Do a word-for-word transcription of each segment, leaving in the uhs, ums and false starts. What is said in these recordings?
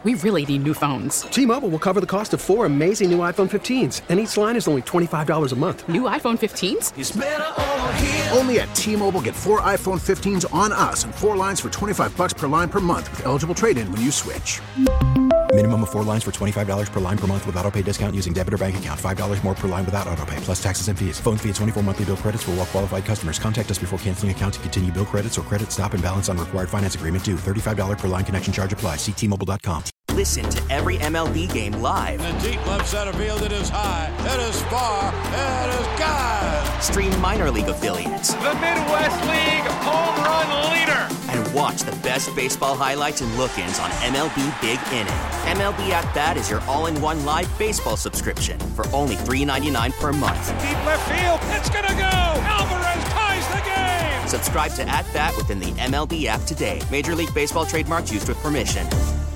We really need new phones. T-Mobile will cover the cost of four amazing new iPhone fifteens, and each line is only twenty-five dollars a month. New iPhone fifteens? It's better over here. Only at T-Mobile, get four iPhone fifteens on us and four lines for twenty-five dollars per line per month with eligible trade-in when you switch. Minimum of four lines for twenty-five dollars per line per month with autopay discount using debit or bank account. five dollars more per line without autopay, plus taxes and fees. Phone fee at twenty-four monthly bill credits for well-qualified customers. Contact us before canceling account to continue bill credits or credit stop and balance on required finance agreement due. thirty-five dollars per line connection charge applies. See T Mobile dot com. Listen to every M L B game live. In the deep left center field, it is high, it is far, it is gone. Stream minor league affiliates. The Midwest League home run leader. And watch the best baseball highlights and look-ins on M L B Big Inning. M L B At Bat is your all-in-one live baseball subscription for only three dollars and ninety-nine cents per month. Deep left field, it's gonna go. Alvarez ties the game. Subscribe to At Bat within the M L B app today. Major League Baseball trademarks used with permission.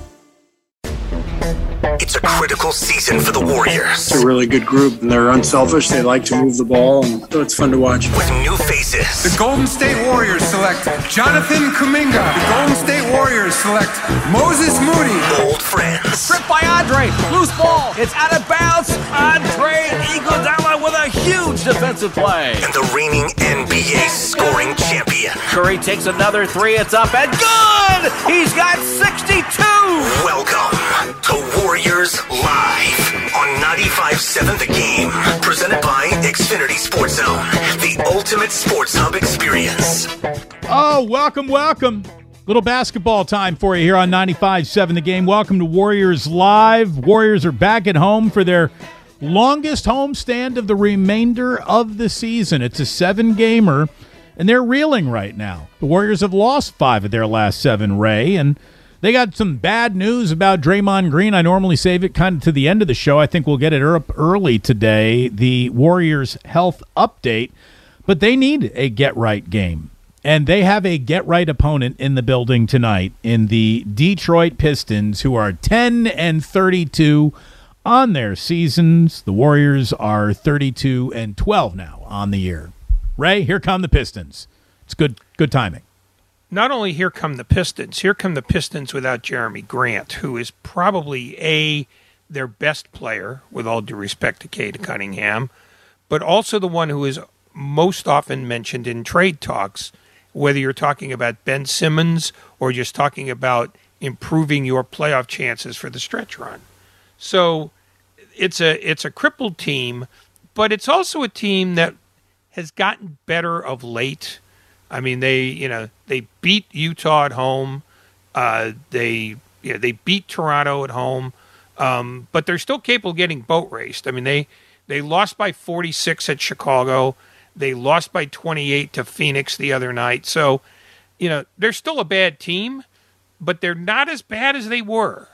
It's a critical season for the Warriors. It's a really good group, and they're unselfish. They like to move the ball, and so it's fun to watch. With new faces. The Golden State Warriors select Jonathan Kuminga. The Golden State Warriors select Moses Moody. Old friends. Tripped by Andre. Loose ball. It's out of bounds. Andre Iguodala with a huge defensive play. And the reigning N B A scoring champion. Curry takes another three. It's up and good. He's got sixty-two. Welcome to Warriors Live on ninety-five point seven The Game. Presented by Xfinity Sports Zone, the ultimate sports hub experience. Oh, welcome, welcome. Little basketball time for you here on ninety-five point seven The Game. Welcome to Warriors Live. Warriors are back at home for their longest homestand of the remainder of the season. It's a seven-gamer, and they're reeling right now. The Warriors have lost five of their last seven, Ray, and they got some bad news about Draymond Green. I normally save it kind of to the end of the show. I think we'll get it up early today, the Warriors health update. But they need a get-right game. And they have a get-right opponent in the building tonight in the Detroit Pistons, who are ten and thirty-two on their seasons. The Warriors are thirty-two and twelve now on the year. Ray, here come the Pistons. It's good, good timing. Not only here come the Pistons, here come the Pistons without Jeremy Grant, who is probably a their best player, with all due respect to Cade Cunningham, but also the one who is most often mentioned in trade talks, whether you're talking about Ben Simmons or just talking about improving your playoff chances for the stretch run. So it's a it's a crippled team, but it's also a team that has gotten better of late. I mean, they you know they beat Utah at home, uh, they you know, they beat Toronto at home, um, but they're still capable of getting boat raced. I mean, they they lost by forty-six at Chicago, they lost by twenty-eight to Phoenix the other night. So, you know, they're still a bad team, but they're not as bad as they were.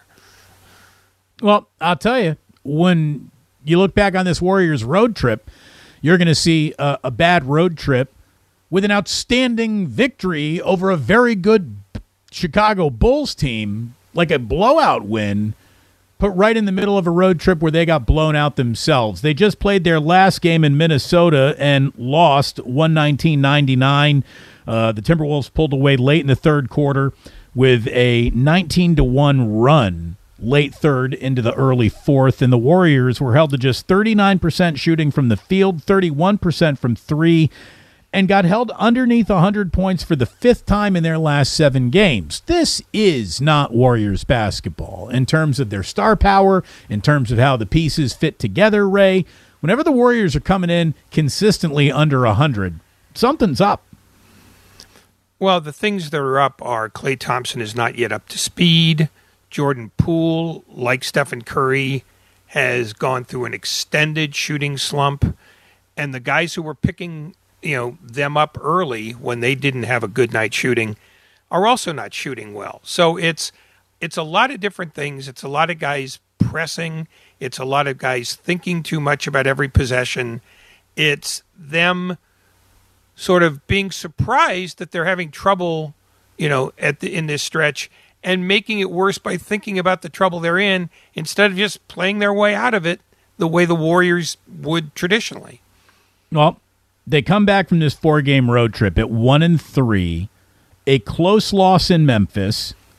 Well, I'll tell you, when you look back on this Warriors road trip, you're going to see a, a bad road trip with an outstanding victory over a very good Chicago Bulls team, like a blowout win, put right in the middle of a road trip where they got blown out themselves. They just played their last game in Minnesota and lost one nineteen ninety-nine. Uh, the Timberwolves pulled away late in the third quarter with a nineteen to one run late third into the early fourth, and the Warriors were held to just thirty-nine percent shooting from the field, thirty-one percent from three, and got held underneath one hundred points for the fifth time in their last seven games. This is not Warriors basketball in terms of their star power, in terms of how the pieces fit together, Ray. Whenever the Warriors are coming in consistently under one hundred, something's up. Well, the things that are up are Klay Thompson is not yet up to speed. Jordan Poole, like Stephen Curry, has gone through an extended shooting slump. And the guys who were picking you know, them up early when they didn't have a good night shooting are also not shooting well. So it's it's a lot of different things. It's a lot of guys pressing. It's a lot of guys thinking too much about every possession. It's them sort of being surprised that they're having trouble, you know, at the, in this stretch, and making it worse by thinking about the trouble they're in instead of just playing their way out of it the way the Warriors would traditionally. Well, they come back from this four-game road trip at one and three, a close loss in Memphis,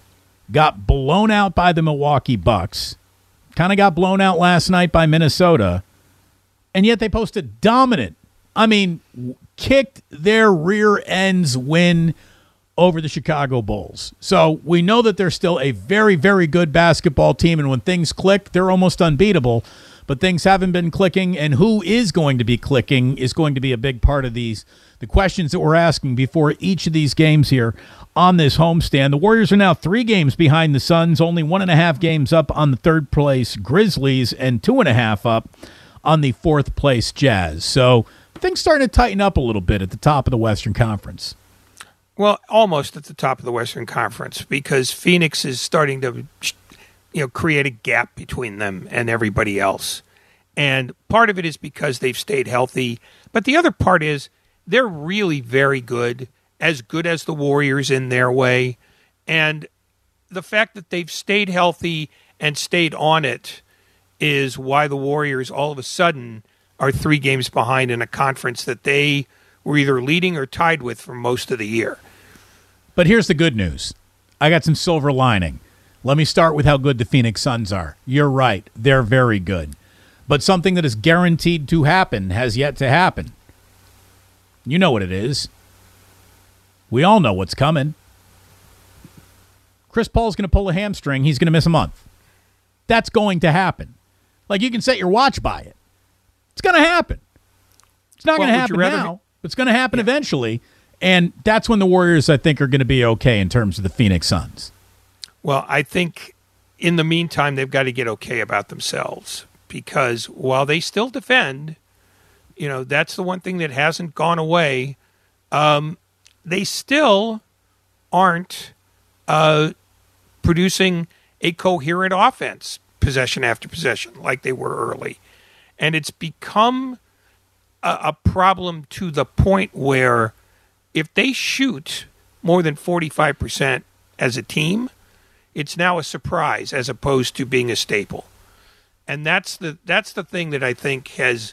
got blown out by the Milwaukee Bucks, kind of got blown out last night by Minnesota, and yet they posted dominant, I mean, kicked their rear ends win over the Chicago Bulls. So we know that they're still a very, very good basketball team, and when things click, they're almost unbeatable. But things haven't been clicking, and who is going to be clicking is going to be a big part of these, the questions that we're asking before each of these games here on this homestand. The Warriors are now three games behind the Suns, only one and a half games up on the third place Grizzlies, and two and a half up on the fourth place Jazz. So things starting to tighten up a little bit at the top of the Western Conference. Well, almost at the top of the Western Conference, because Phoenix is starting to, you know, create a gap between them and everybody else. And part of it is because they've stayed healthy. But the other part is they're really very good, as good as the Warriors in their way. And the fact that they've stayed healthy and stayed on it is why the Warriors all of a sudden are three games behind in a conference that they were either leading or tied with for most of the year. But here's the good news. I got some silver lining. Let me start with how good the Phoenix Suns are. You're right. They're very good. But something that is guaranteed to happen has yet to happen. You know what it is. We all know what's coming. Chris Paul's going to pull a hamstring. He's going to miss a month. That's going to happen. Like, you can set your watch by it. It's going to happen. It's not well, going to happen rather... now, but it's going to happen yeah. eventually. And that's when the Warriors, I think, are going to be okay in terms of the Phoenix Suns. Well, I think in the meantime, they've got to get okay about themselves, because while they still defend, you know, that's the one thing that hasn't gone away. Um, they still aren't uh, producing a coherent offense possession after possession like they were early. And it's become a, a problem to the point where if they shoot more than forty-five percent as a team, it's now a surprise as opposed to being a staple. And that's the that's the thing that I think has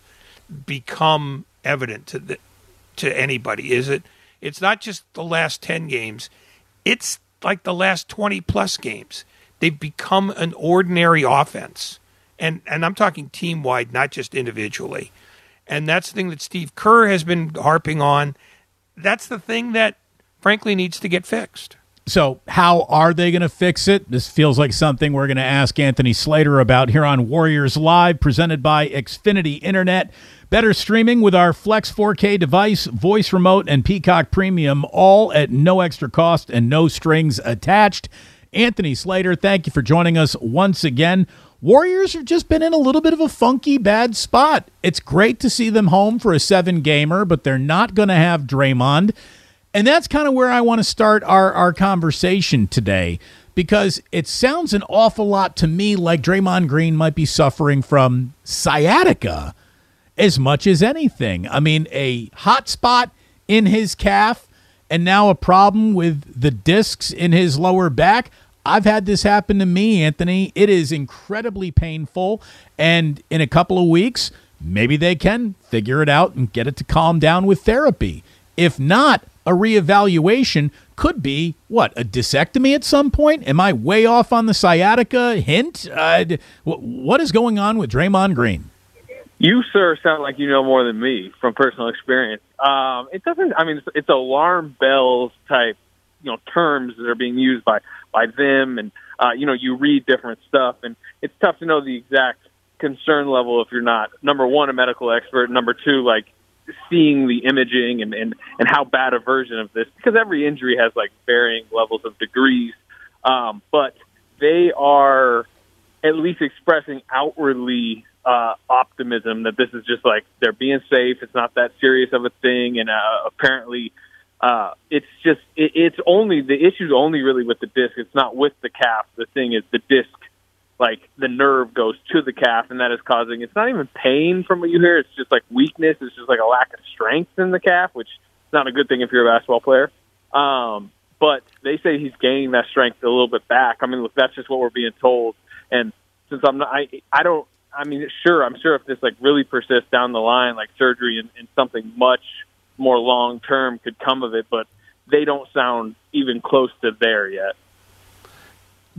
become evident to the, to anybody, is it it's not just the last ten games, it's like the last twenty plus games. They've become an ordinary offense. And and I'm talking team wide, not just individually. And that's the thing that Steve Kerr has been harping on. That's the thing that frankly needs to get fixed. So how are they going to fix it? This feels like something we're going to ask Anthony Slater about here on Warriors Live, presented by Xfinity Internet. Better streaming with our Flex four K device, voice remote, and Peacock Premium, all at no extra cost and no strings attached. Anthony Slater, thank you for joining us once again. Warriors have just been in a little bit of a funky, bad spot. It's great to see them home for a seven-gamer, but they're not going to have Draymond. And that's kind of where I want to start our, our conversation today, because it sounds an awful lot to me like Draymond Green might be suffering from sciatica as much as anything. I mean, a hot spot in his calf and now a problem with the discs in his lower back. I've had this happen to me, Anthony. It is incredibly painful, and in a couple of weeks, maybe they can figure it out and get it to calm down with therapy. If not, a reevaluation could be, what, a disectomy at some point? Am I way off on the sciatica hint? Uh, what is going on with Draymond Green? You, sir, sound like you know more than me from personal experience. Um, it doesn't, I mean, it's, it's alarm bells type, you know, terms that are being used by, by them. And, uh, you know, you read different stuff, and it's tough to know the exact concern level if you're not, number one, a medical expert, number two, like, seeing the imaging and, and, and how bad a version of this, because every injury has like varying levels of degrees. Um, but they are at least expressing outwardly uh, optimism that this is just like they're being safe. It's not that serious of a thing. And uh, apparently uh, it's just, it, it's only, the issue's only really with the disc. It's not with the calf. The thing is the disc, like the nerve goes to the calf, and that is causing, it's not even pain from what you hear. It's just like weakness. It's just like a lack of strength in the calf, which is not a good thing if you're a basketball player. Um, but they say he's gaining that strength a little bit back. I mean, look, that's just what we're being told. And since I'm not, I, I don't, I mean, sure, I'm sure if this like really persists down the line, like surgery and, and something much more long-term could come of it, but they don't sound even close to there yet.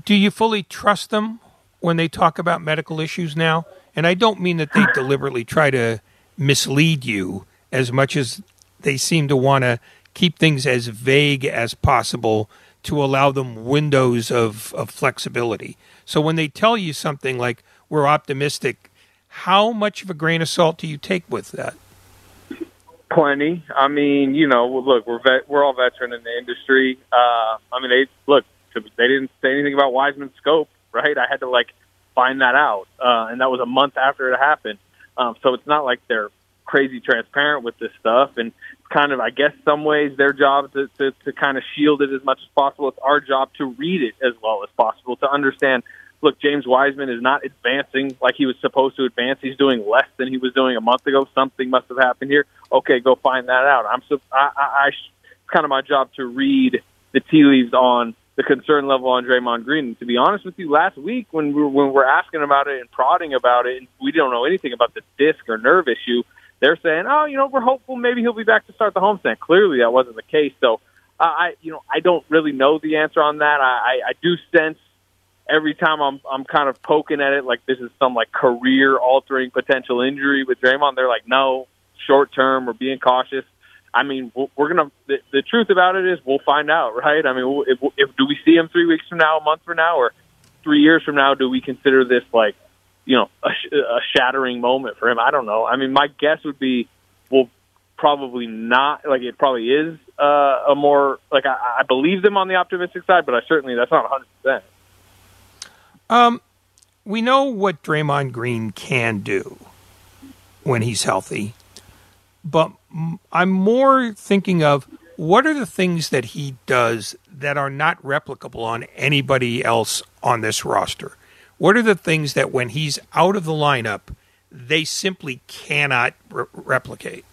Do you fully trust them when they talk about medical issues now? And I don't mean that they deliberately try to mislead you as much as they seem to want to keep things as vague as possible to allow them windows of, of flexibility. So when they tell you something like, we're optimistic, how much of a grain of salt do you take with that? Plenty. I mean, you know, look, we're vet, we're all veteran in the industry. Uh, I mean, they look, they didn't say anything about Wiseman's scope, right? I had to, like, find that out, uh, and that was a month after it happened. Um, so it's not like they're crazy transparent with this stuff, and it's kind of, I guess, some ways their job to, to, to kind of shield it as much as possible. It's our job to read it as well as possible, to understand, look, James Wiseman is not advancing like he was supposed to advance. He's doing less than he was doing a month ago. Something must have happened here. Okay, go find that out. I'm so, I, I, I, it's kind of my job to read the tea leaves on the concern level on Draymond Green. And to be honest with you, last week when we were, when we're asking about it and prodding about it, and we don't know anything about the disc or nerve issue, they're saying, oh, you know, we're hopeful maybe he'll be back to start the homestand. Clearly that wasn't the case. So uh, I, you know, I don't really know the answer on that. I, I, I do sense every time I'm, I'm kind of poking at it like this is some like career altering potential injury with Draymond. They're like, no, short term, we're being cautious. I mean, we're going to, the, the truth about it is we'll find out, right? I mean, if, if do we see him three weeks from now, a month from now, or three years from now, do we consider this like, you know, a, a shattering moment for him? I don't know. I mean, my guess would be, well, probably not, like it probably is uh, a more, like I, I believe them on the optimistic side, but I certainly, that's not one hundred percent. Um, we know what Draymond Green can do when he's healthy, but I'm more thinking of what are the things that he does that are not replicable on anybody else on this roster? What are the things that when he's out of the lineup, they simply cannot re- replicate?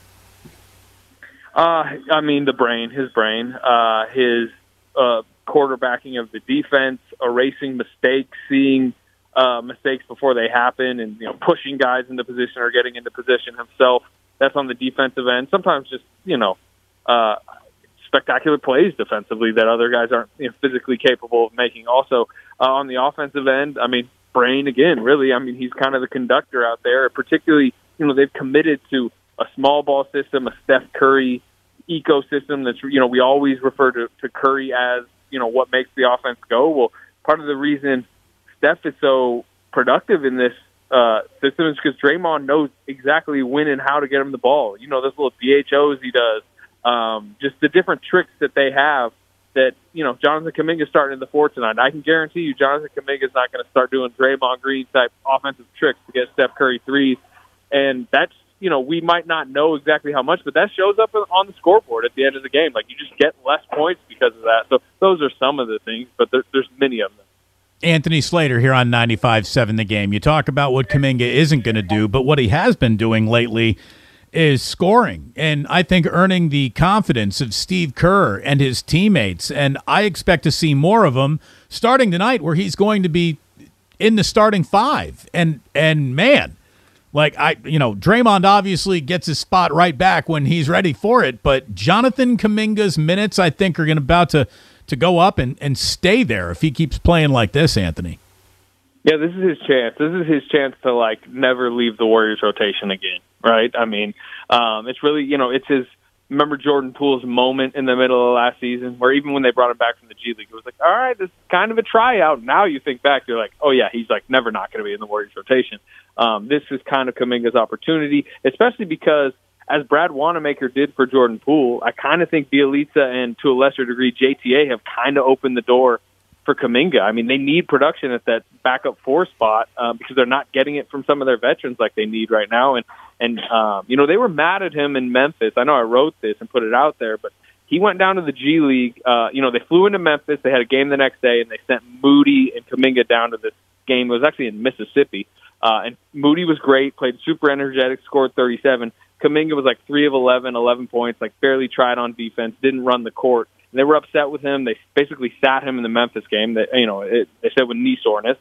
Uh, I mean, the brain, his brain, uh, his uh, quarterbacking of the defense, erasing mistakes, seeing uh, mistakes before they happen, and you know, pushing guys into position or getting into position himself. That's on the defensive end. Sometimes just, you know, uh, spectacular plays defensively that other guys aren't you know, physically capable of making. Also, uh, on the offensive end, I mean, brain again, really. I mean, he's kind of the conductor out there. Particularly, you know, they've committed to a small ball system, a Steph Curry ecosystem that's, you know, we always refer to, to Curry as, you know, what makes the offense go. Well, part of the reason Steph is so productive in this Uh, system is because Draymond knows exactly when and how to get him the ball. You know, those little D H Os he does, um, just the different tricks that they have that, you know, Jonathan Kuminga's starting in the four tonight. I can guarantee you Jonathan Kuminga's not going to start doing Draymond Green-type offensive tricks to get Steph Curry threes. And that's, you know, we might not know exactly how much, but that shows up on the scoreboard at the end of the game. Like, you just get less points because of that. So those are some of the things, but there, there's many of them. Anthony Slater here on ninety-five seven The Game. You talk about what Kuminga isn't going to do, but what he has been doing lately is scoring, and I think earning the confidence of Steve Kerr and his teammates, and I expect to see more of him starting tonight where he's going to be in the starting five. And, and man, like, I, you know, Draymond obviously gets his spot right back when he's ready for it, but Jonathan Kuminga's minutes, I think, are going to about to to go up and, and stay there if he keeps playing like this, Anthony. Yeah, this is his chance. This is his chance to, like, never leave the Warriors rotation again, right? I mean, um, it's really, you know, it's his, remember Jordan Poole's moment in the middle of last season where even when they brought him back from the G League, it was like, all right, this is kind of a tryout. Now you think back, you're like, oh, yeah, he's, like, never not going to be in the Warriors rotation. Um, this is kind of Kuminga's opportunity, especially because as Brad Wanamaker did for Jordan Poole, I kind of think Bielitsa and, to a lesser degree, J T A have kind of opened the door for Kuminga. I mean, they need production at that backup four spot um, because they're not getting it from some of their veterans like they need right now. And, and um, you know, they were mad at him in Memphis. I know I wrote this and put it out there, but he went down to the G League. Uh, you know, they flew into Memphis. They had a game the next day, and they sent Moody and Kuminga down to this game. It was actually in Mississippi. Uh, and Moody was great, played super energetic, scored thirty-seven. Kuminga was like three of eleven, eleven points, like barely tried on defense, didn't run the court. And they were upset with him. They basically sat him in the Memphis game. That you know, it, they said with knee soreness.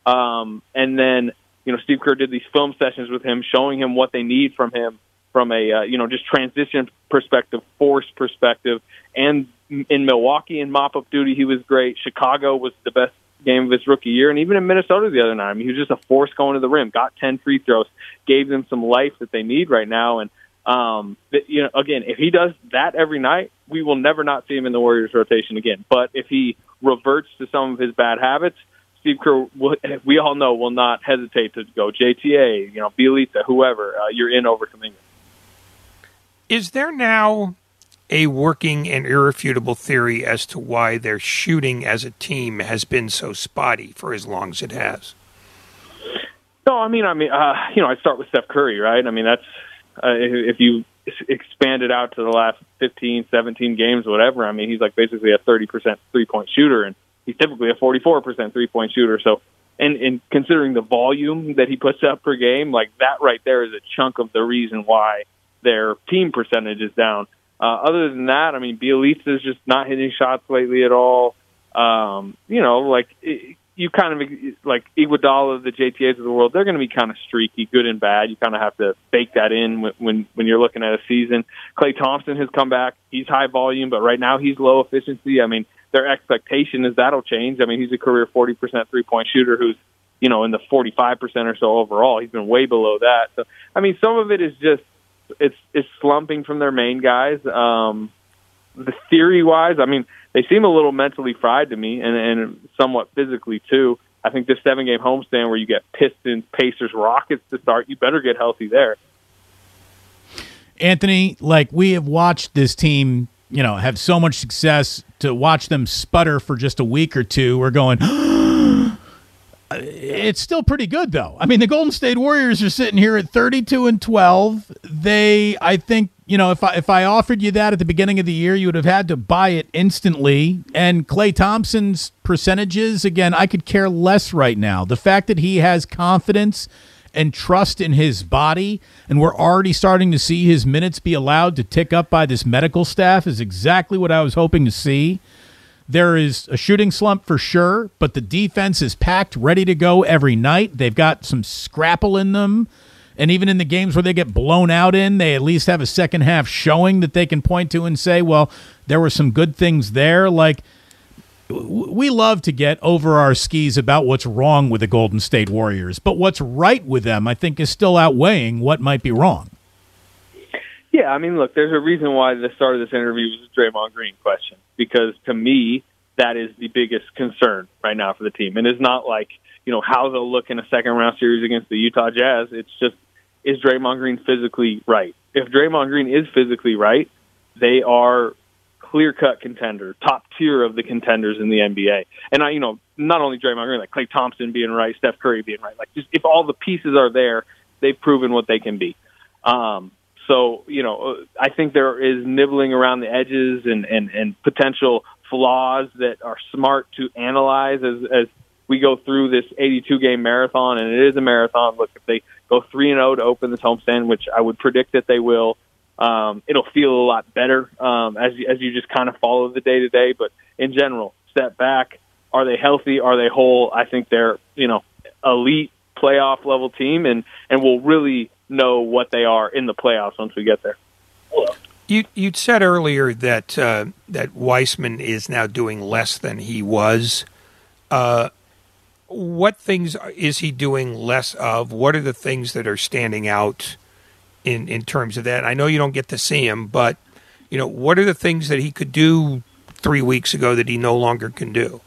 Um, and then you know, Steve Kerr did these film sessions with him, showing him what they need from him from a uh, you know just transition perspective, force perspective. And in Milwaukee in mop up duty, he was great. Chicago was the best game of his rookie year, and even in Minnesota the other night. I mean, he was just a force going to the rim, got ten free throws, gave them some life that they need right now. And, um, you know, again, if he does that every night, we will never not see him in the Warriors rotation again. But if he reverts to some of his bad habits, Steve Kerr, will, we all know, will not hesitate to go J T A, you know, Bielitsa, whoever. Uh, you're in over Kuminga. Is there now a working and irrefutable theory as to why their shooting as a team has been so spotty for as long as it has? No, I mean, I mean, uh, you know, I start with Steph Curry, right? I mean, that's uh, if, if you expand it out to the last fifteen, seventeen games, whatever. I mean, he's like basically a thirty percent three-point shooter, and he's typically a forty-four percent three-point shooter. So, and, and considering the volume that he puts up per game, like that right there is a chunk of the reason why their team percentage is down. Uh, other than that, I mean, Bielitsa is just not hitting shots lately at all. Um, you know, like it, you kind of like Iguodala, the J T As of the world, they're going to be kind of streaky, good and bad. You kind of have to bake that in when, when when you're looking at a season. Klay Thompson has come back. He's high volume, but right now he's low efficiency. I mean, their expectation is that'll change. I mean, he's a career forty percent three-point shooter who's, you know, in the forty-five percent or so overall. He's been way below that. So, I mean, some of it is just it's it's slumping from their main guys. Um, the theory-wise, I mean, they seem a little mentally fried to me, and, and somewhat physically too. I think this seven-game homestand where you get Pistons, Pacers, Rockets to start, you better get healthy there. Anthony, like we have watched this team, you know, have so much success. To watch them sputter for just a week or two, we're going, it's still pretty good, though. I mean, the Golden State Warriors are sitting here at thirty-two and twelve. They, I think, you know, if I if I offered you that at the beginning of the year, you would have had to buy it instantly. And Klay Thompson's percentages, again, I could care less right now. The fact that he has confidence and trust in his body, and we're already starting to see his minutes be allowed to tick up by this medical staff, is exactly what I was hoping to see. There is a shooting slump for sure, but the defense is packed, ready to go every night. They've got some scrapple in them, and even in the games where they get blown out in, they at least have a second half showing that they can point to and say, well, there were some good things there. Like, we love to get over our skis about what's wrong with the Golden State Warriors, but what's right with them, I think, is still outweighing what might be wrong. Yeah, I mean, look, there's a reason why the start of this interview was a Draymond Green question, because to me, that is the biggest concern right now for the team. And it's not like, you know, how they'll look in a second-round series against the Utah Jazz. It's just, is Draymond Green physically right? If Draymond Green is physically right, they are clear-cut contender, top tier of the contenders in the N B A. And, I, you know, not only Draymond Green, like Klay Thompson being right, Steph Curry being right. Like, just if all the pieces are there, they've proven what they can be. Um, so, you know, I think there is nibbling around the edges and, and, and potential flaws that are smart to analyze as, as we go through this eighty-two game marathon, and it is a marathon. Look, if they go three and oh to open this homestand, which I would predict that they will, Um, it'll feel a lot better um, as you, as you just kind of follow the day to day. But in general, step back. Are they healthy? Are they whole? I think they're, you know, elite playoff level team, and, and we'll really know what they are in the playoffs once we get there. You you'd said earlier that uh, that Weissman is now doing less than he was. Uh, what things is he doing less of? What are the things that are standing out in in terms of that? I know you don't get to see him, but you know, what are the things that he could do three weeks ago that he no longer can do?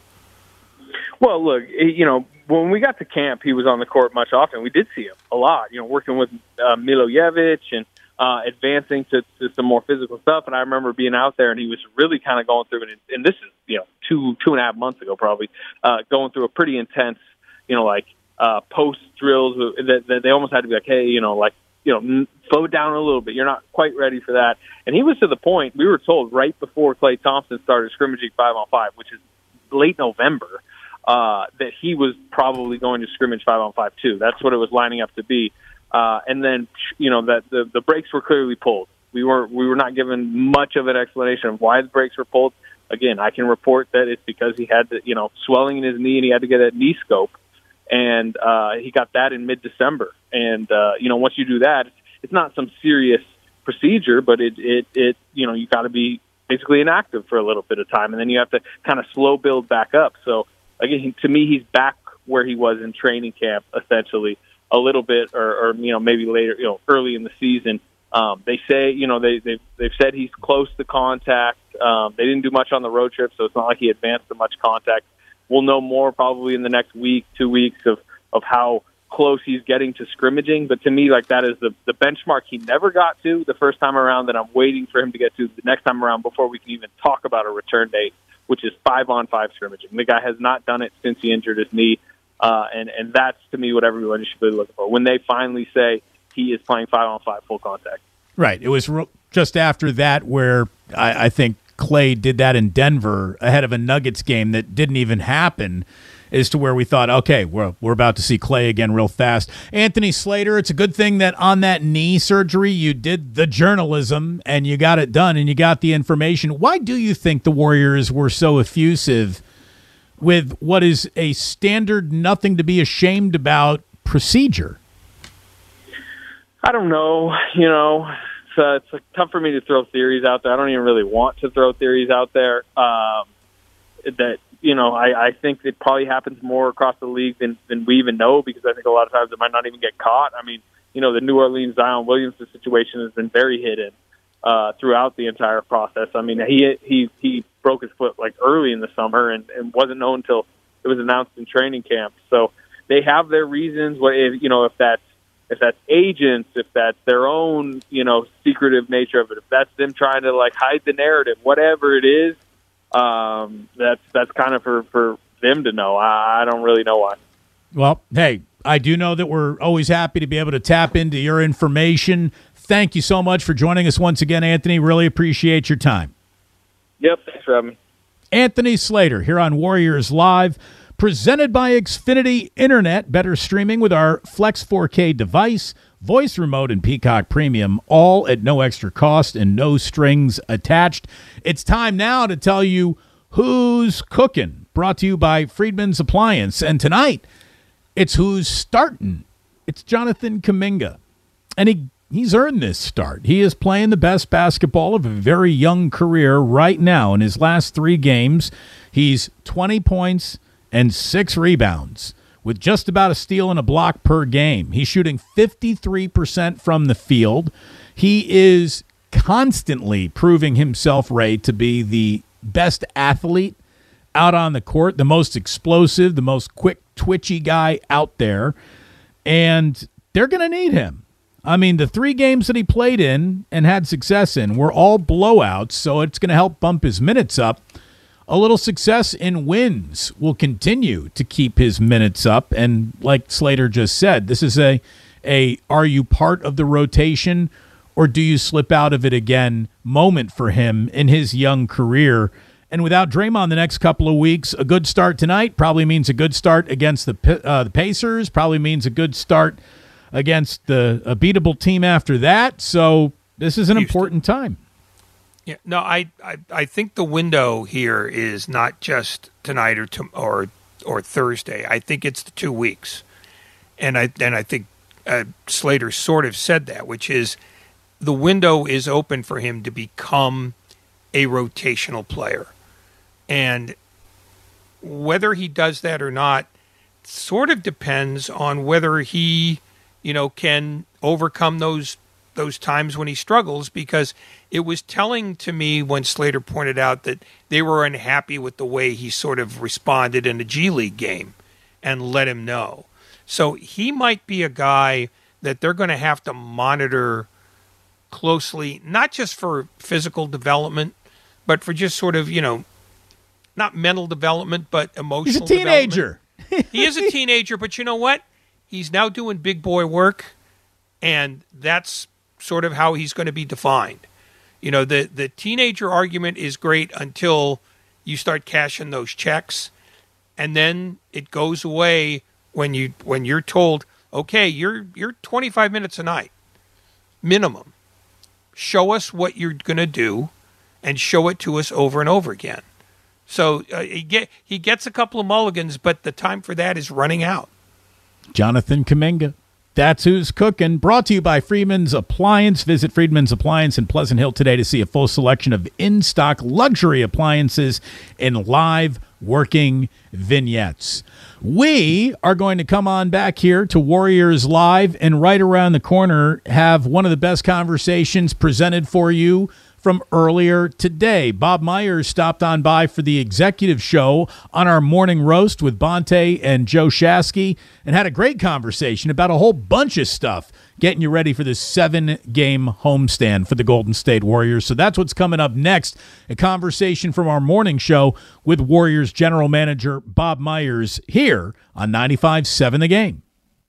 Well, look, you know, when we got to camp, he was on the court much often. We did see him a lot, you know, working with uh, Milojevic and uh, advancing to, to some more physical stuff. And I remember being out there, and he was really kind of going through it. And this is, you know, two two and a half months ago, probably uh, going through a pretty intense, you know, like uh, post drills that, that they almost had to be like, hey, you know, like, you know, slow down a little bit. You're not quite ready for that. And he was to the point, we were told right before Klay Thompson started scrimmaging five on five, which is late November, uh, that he was probably going to scrimmage five on five too. That's what it was lining up to be. Uh, and then, you know, that the, the brakes were clearly pulled. We were, we were not given much of an explanation of why the brakes were pulled. Again, I can report that it's because he had the, you know, swelling in his knee, and he had to get a knee scope. And uh, he got that in mid-December. And, uh, you know, once you do that, it's, it's not some serious procedure, but it, it, it you know, you got to be basically inactive for a little bit of time. And then you have to kind of slow build back up. So, again, to me, he's back where he was in training camp, essentially, a little bit, or, or you know, maybe later, you know, early in the season. Um, they say, you know, they, they've, they've said he's close to contact. Um, they didn't do much on the road trip, so it's not like he advanced to much contact. We'll know more probably in the next week, two weeks of, of how close he's getting to scrimmaging. But to me, like, that is the, the benchmark he never got to the first time around that I'm waiting for him to get to the next time around before we can even talk about a return date, which is five-on-five scrimmaging. The guy has not done it since he injured his knee, uh, and, and that's, to me, what everyone should be looking for. When they finally say he is playing five-on-five full contact. Right. It was re- just after that where I, I think Clay did that in Denver ahead of a Nuggets game that didn't even happen, as to where we thought, okay, we're, we're about to see Clay again real fast. Anthony Slater, it's a good thing that on that knee surgery you did the journalism and you got it done and you got the information. Why do you think the Warriors were so effusive with what is a standard nothing to be ashamed about procedure? I don't know. You know, it's, uh, it's like, tough for me to throw theories out there. I don't even really want to throw theories out there. Um, that, you know, I, I think it probably happens more across the league than, than we even know, because I think a lot of times it might not even get caught. I mean, you know, the New Orleans Zion Williamson situation has been very hidden uh, throughout the entire process. I mean, he he he broke his foot like early in the summer and, and wasn't known until it was announced in training camp. So they have their reasons. What if, you know, if that's if that's agents, if that's their own, you know, secretive nature of it, if that's them trying to like hide the narrative, whatever it is, um, that's that's kind of for, for them to know. I, I don't really know why. Well, hey, I do know that we're always happy to be able to tap into your information. Thank you so much for joining us once again, Anthony. Really appreciate your time. Yep, thanks for having me. Anthony Slater here on Warriors Live. Presented by Xfinity Internet, better streaming with our Flex four K device, voice remote, and Peacock Premium, all at no extra cost and no strings attached. It's time now to tell you who's cooking, brought to you by Friedman's Appliance. And tonight, it's who's starting. It's Jonathan Kuminga. And he, he's earned this start. He is playing the best basketball of a very young career right now. In his last three games, he's twenty points and six rebounds, with just about a steal and a block per game. He's shooting fifty-three percent from the field. He is constantly proving himself, Ray, to be the best athlete out on the court, the most explosive, the most quick, twitchy guy out there, and they're going to need him. I mean, the three games that he played in and had success in were all blowouts, so it's going to help bump his minutes up. A little success in wins will continue to keep his minutes up. And like Slater just said, this is a, a are you part of the rotation or do you slip out of it again moment for him in his young career. And without Draymond the next couple of weeks, a good start tonight probably means a good start against the, uh, the Pacers, probably means a good start against the a beatable team after that. So this is an Houston. Important time. Yeah, no, I, I I think the window here is not just tonight or to, or or Thursday. I think it's the two weeks, and I and I think uh, Slater sort of said that, which is the window is open for him to become a rotational player, and whether he does that or not sort of depends on whether he, you know, can overcome those. those times when he struggles, because it was telling to me when Slater pointed out that they were unhappy with the way he sort of responded in a G League game and let him know. So he might be a guy that they're going to have to monitor closely, not just for physical development, but for just sort of, you know, not mental development, but emotional development. He's a teenager. He is a teenager, but you know what? He's now doing big boy work, and that's sort of how he's going to be defined. You know, the, the teenager argument is great until you start cashing those checks, and then it goes away when you when you're told, okay, you're you're twenty-five minutes a night minimum. Show us what you're going to do, and show it to us over and over again. So uh, he get he gets a couple of mulligans, but the time for that is running out. Jonathan Kuminga. That's who's cooking. Brought to you by Friedman's Appliance. Visit Friedman's Appliance in Pleasant Hill today to see a full selection of in-stock luxury appliances in live working vignettes. We are going to come on back here to Warriors Live, and right around the corner have one of the best conversations presented for you from earlier today. Bob Myers stopped on by for the executive show on our morning roast with Bonte and Joe Shasky and had a great conversation about a whole bunch of stuff, getting you ready for this seven-game homestand for the Golden State Warriors. So that's what's coming up next, a conversation from our morning show with Warriors general manager Bob Myers here on ninety-five seven The Game.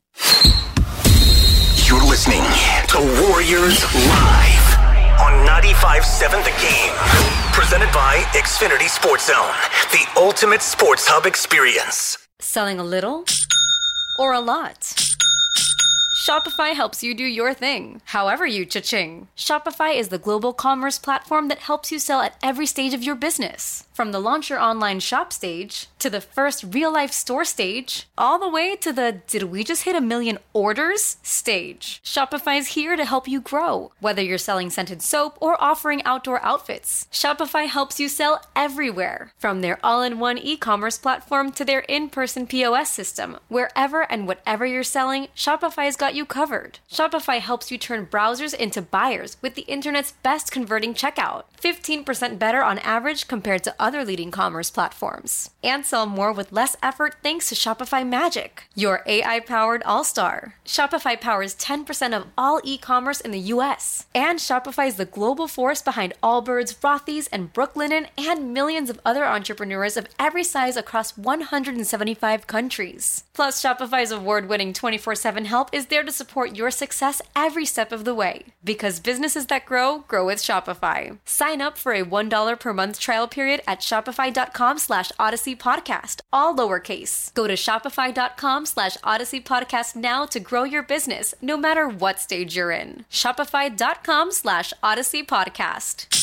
You're listening to Warriors Live on ninety-five seven The Game. Presented by Xfinity Sports Zone, the ultimate sports hub experience. Selling a little or a lot? Shopify helps you do your thing, however you cha-ching. Shopify is the global commerce platform that helps you sell at every stage of your business. From the launch your online shop stage, to the first real-life store stage, all the way to the did we just hit a million orders stage. Shopify's here to help you grow. Whether you're selling scented soap or offering outdoor outfits, Shopify helps you sell everywhere. From their all-in-one e-commerce platform to their in-person P O S system, wherever and whatever you're selling, Shopify's got you covered. Shopify helps you turn browsers into buyers with the internet's best converting checkout. fifteen percent better on average compared to other leading commerce platforms. And sell more with less effort thanks to Shopify Magic, your A I-powered all-star. Shopify powers ten percent of all e-commerce in the U S. And Shopify is the global force behind Allbirds, Rothy's, and Brooklinen, and millions of other entrepreneurs of every size across one hundred seventy-five countries. Plus, Shopify's award-winning twenty-four seven help is there to support your success every step of the way. Because businesses that grow, grow with Shopify. Sign up for a one dollar per month trial period at shopify.com slash Odyssey Podcast, all lowercase. Go to shopify.com slash Odyssey Podcast now to grow your business, no matter what stage you're in. Shopify.com slash Odyssey Podcast.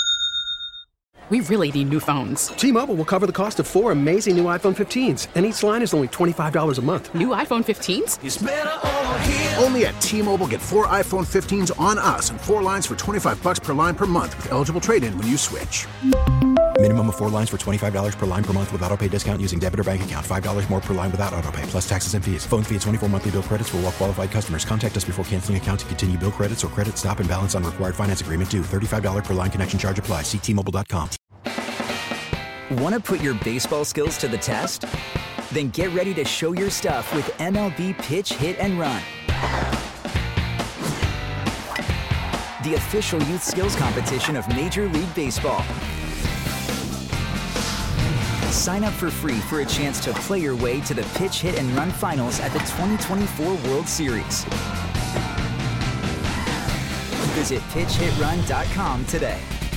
We really need new phones. T-Mobile will cover the cost of four amazing new iPhone fifteens, and each line is only twenty-five dollars a month. New iPhone fifteens? It's better over here. Only at T-Mobile, get four iPhone fifteens on us and four lines for twenty-five bucks per line per month with eligible trade-in when you switch. Minimum of four lines for twenty-five dollars per line per month with autopay discount using debit or bank account. five dollars more per line without autopay, plus taxes and fees. Phone fee at twenty-four monthly bill credits for well-qualified customers. Contact us before canceling account to continue bill credits or credit stop and balance on required finance agreement due. thirty-five dollars per line connection charge applies. See T Mobile dot com. Want to put your baseball skills to the test? Then get ready to show your stuff with M L B Pitch, Hit, and Run. The official youth skills competition of Major League Baseball. Sign up for free for a chance to play your way to the Pitch, Hit, and Run finals at the twenty twenty-four World Series. Visit pitch hit run dot com today.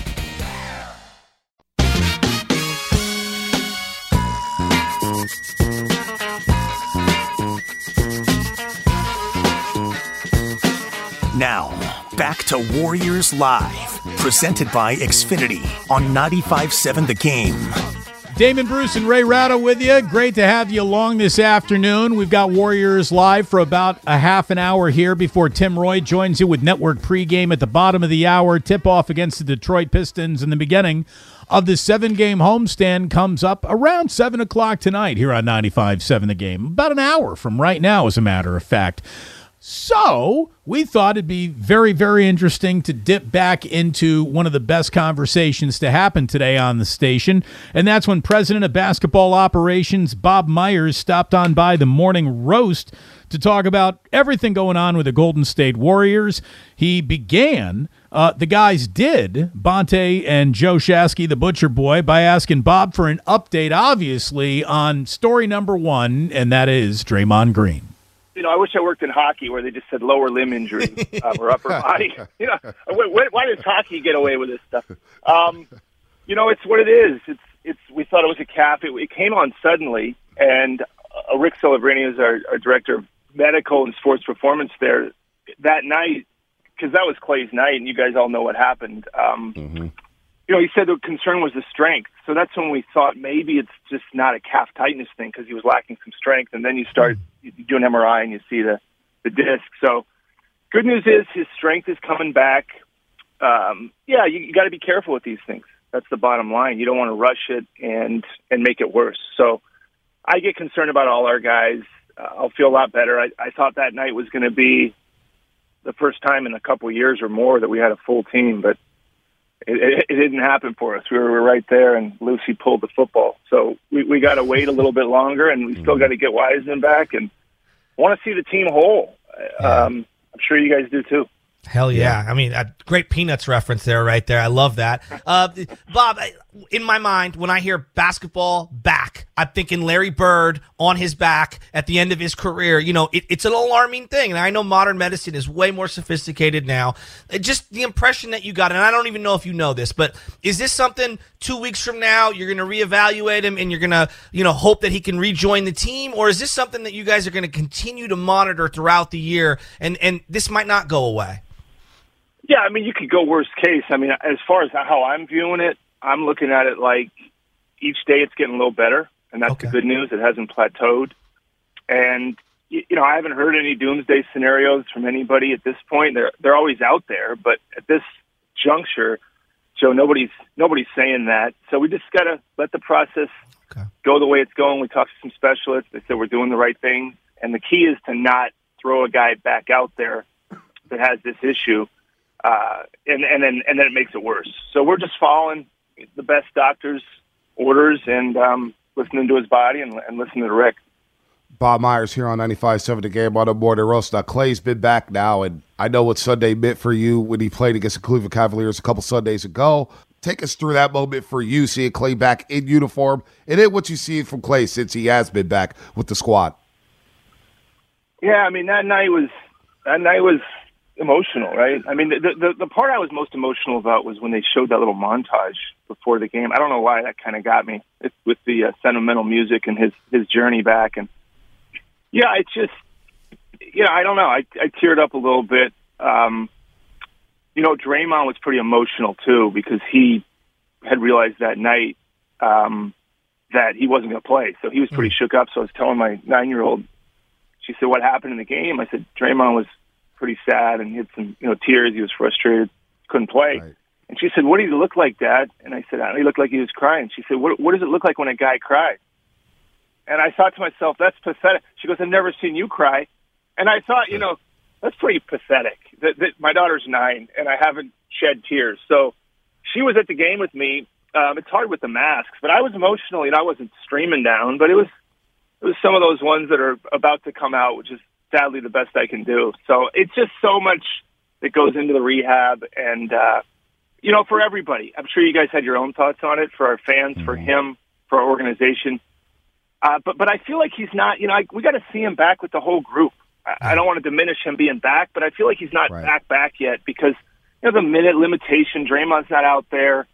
Now, back to Warriors Live, presented by Xfinity on ninety-five seven The Game. Damon Bruce and Ray Ratto with you. Great to have you along this afternoon. We've got Warriors Live for about a half an hour here before Tim Roy joins you with Network Pregame at the bottom of the hour. Tip-off against the Detroit Pistons in the beginning of the seven-game homestand comes up around seven o'clock tonight here on ninety-five seven The Game. About an hour from right now, as a matter of fact. So we thought it'd be very, very interesting to dip back into one of the best conversations to happen today on the station, and that's when President of Basketball Operations Bob Myers stopped on by the morning roast to talk about everything going on with the Golden State Warriors. He began, uh, the guys did, Bonte and Joe Shasky, the Butcher Boy, by asking Bob for an update, obviously, on story number one, and that is Draymond Green. You know, I wish I worked in hockey where they just said lower limb injury uh, or upper body. You know, why, why does hockey get away with this stuff? Um, you know, it's what it is. It's it's. We thought it was a calf. It, it came on suddenly, and uh, Rick Celebrini is our, our director of medical and sports performance there that night, because that was Clay's night, and you guys all know what happened. Um, mm-hmm. You know, he said the concern was the strength. So that's when we thought maybe it's just not a calf tightness thing because he was lacking some strength. And then you start you do an M R I and you see the, the disc. So good news is his strength is coming back. Um, yeah, you, you got to be careful with these things. That's the bottom line. You don't want to rush it and and make it worse. So I get concerned about all our guys. Uh, I'll feel a lot better. I, I thought that night was going to be the first time in a couple of years or more that we had a full team, but it, it, it didn't happen for us. We were, we were right there, and Lucy pulled the football. So we, we got to wait a little bit longer, and we mm-hmm. still got to get Wiseman back, and want to see the team whole. Yeah. Um, I'm sure you guys do too. Hell yeah. I mean, a great Peanuts reference there, right there. I love that. Uh, Bob, in my mind, when I hear basketball back, I'm thinking Larry Bird on his back at the end of his career. You know, it, it's an alarming thing. And I know modern medicine is way more sophisticated now. Just the impression that you got, and I don't even know if you know this, but is this something two weeks from now you're going to reevaluate him and you're going to, you know, hope that he can rejoin the team? Or is this something that you guys are going to continue to monitor throughout the year and, and this might not go away? Yeah, I mean, you could go worst case. I mean, as far as how I'm viewing it, I'm looking at it like each day it's getting a little better, and that's okay. The good news. It hasn't plateaued. And, you know, I haven't heard any doomsday scenarios from anybody at this point. They're they're always out there, but at this juncture, Joe, nobody's nobody's saying that. So we just got to let the process okay. go the way it's going. We talked to some specialists. They said we're doing the right thing. And the key is to not throw a guy back out there that has this issue. Uh, and, and then and then it makes it worse. So we're just following the best doctor's orders and um, listening to his body and, and listening to Rick. Bob Myers here on ninety-five point seven The Game on the Border Roast. Now, Clay's been back now, and I know what Sunday meant for you when he played against the Cleveland Cavaliers a couple Sundays ago. Take us through that moment for you, seeing Clay back in uniform, and then what you see from Clay since he has been back with the squad. Yeah, I mean, that night was that night was emotional, right? I mean, the, the the part I was most emotional about was when they showed that little montage before the game. I don't know why that kind of got me it's with the uh, sentimental music and his, his journey back. And yeah, it just, you know, I don't know. I, I teared up a little bit. Um, you know, Draymond was pretty emotional too because he had realized that night um, that he wasn't going to play. So he was pretty shook up. So I was telling my nine-year-old, she said, what happened in the game? I said, Draymond was pretty sad and he had some, you know, tears. He was frustrated, couldn't play. Right. And she said, what did he look like, Dad? And I said, he looked like he was crying. She said, what, what does it look like when a guy cries? And I thought to myself, that's pathetic. She goes, I've never seen you cry. And I thought, you know, that's pretty pathetic. That, that my daughter's nine and I haven't shed tears. So she was at the game with me. Um, it's hard with the masks, but I was emotional. You know, I wasn't streaming down, but it was, it was some of those ones that are about to come out, which is sadly the best I can do. So it's just so much that goes into the rehab and, uh, you know, for everybody. I'm sure you guys had your own thoughts on it, for our fans, mm-hmm. for him, for our organization. Uh, but but I feel like he's not, you know, I, we got to see him back with the whole group. I, I don't want to diminish him being back, but I feel like he's not right. back back yet because, you know, the minute limitation, Draymond's not out there.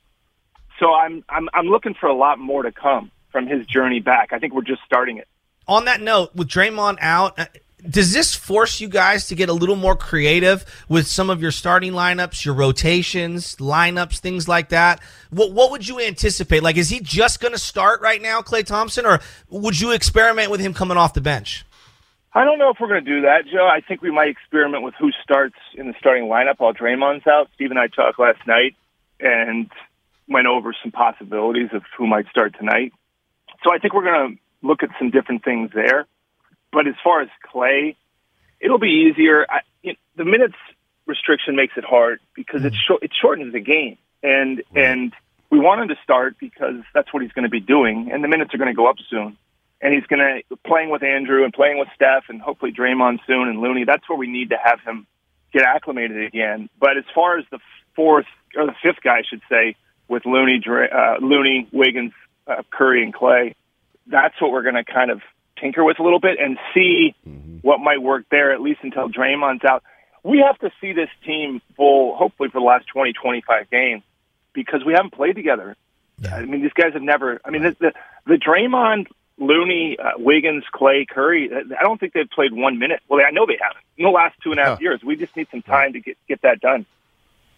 So I'm I'm I'm looking for a lot more to come from his journey back. I think we're just starting it. On that note, with Draymond out, does this force you guys to get a little more creative with some of your starting lineups, your rotations, lineups, things like that? What what would you anticipate? Like, is he just going to start right now, Klay Thompson, or would you experiment with him coming off the bench? I don't know if we're going to do that, Joe. I think we might experiment with who starts in the starting lineup while Draymond's out. Steve and I talked last night and went over some possibilities of who might start tonight. So I think we're going to look at some different things there. But as far as Clay, it'll be easier. I, you know, the minutes restriction makes it hard because it sh- it shortens the game, and right. and we want him to start because that's what he's going to be doing, and the minutes are going to go up soon, and he's going to playing with Andrew and playing with Steph and hopefully Draymond soon and Looney. That's where we need to have him get acclimated again. But as far as the fourth or the fifth guy, I should say, with Looney, uh, Looney, Wiggins, uh, Curry, and Clay, that's what we're going to kind of tinker with a little bit and see mm-hmm. what might work there, at least until Draymond's out. We have to see this team full, hopefully for the last twenty, twenty-five games, because we haven't played together. Yeah. I mean, these guys have never, I mean, the, the, the Draymond, Looney, uh, Wiggins, Clay, Curry, I don't think they've played one minute. Well, I know they haven't in the last two and a half oh. years. We just need some time to get, get that done.